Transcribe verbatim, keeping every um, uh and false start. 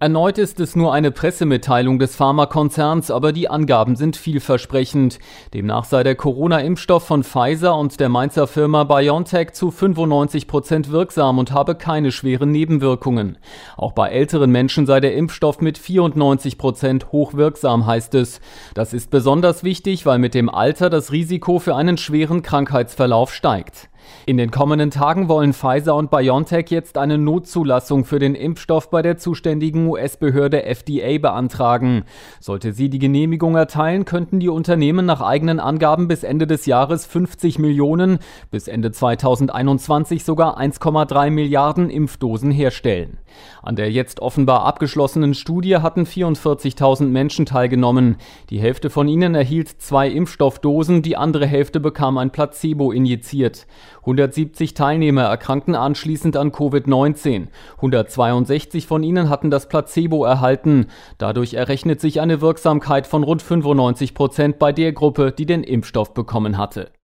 Erneut ist es nur eine Pressemitteilung des Pharmakonzerns, aber die Angaben sind vielversprechend. Demnach sei der Corona-Impfstoff von Pfizer und der Mainzer Firma BioNTech zu fünfundneunzig Prozent wirksam und habe keine schweren Nebenwirkungen. Auch bei älteren Menschen sei der Impfstoff mit vierundneunzig Prozent hochwirksam, heißt es. Das ist besonders wichtig, weil mit dem Alter das Risiko für einen schweren Krankheitsverlauf steigt. In den kommenden Tagen wollen Pfizer und BioNTech jetzt eine Notzulassung für den Impfstoff bei der zuständigen U S-Behörde F D A beantragen. Sollte sie die Genehmigung erteilen, könnten die Unternehmen nach eigenen Angaben bis Ende des Jahres fünfzig Millionen, bis Ende zweitausendeinundzwanzig sogar eins Komma drei Milliarden Impfdosen herstellen. An der jetzt offenbar abgeschlossenen Studie hatten vierundvierzigtausend Menschen teilgenommen. Die Hälfte von ihnen erhielt zwei Impfstoffdosen, die andere Hälfte bekam ein Placebo injiziert. hundertsiebzig Teilnehmer erkrankten anschließend an Covid neunzehn. hundertzweiundsechzig von ihnen hatten das Placebo erhalten. Dadurch errechnet sich eine Wirksamkeit von rund fünfundneunzig Prozent bei der Gruppe, die den Impfstoff bekommen hatte.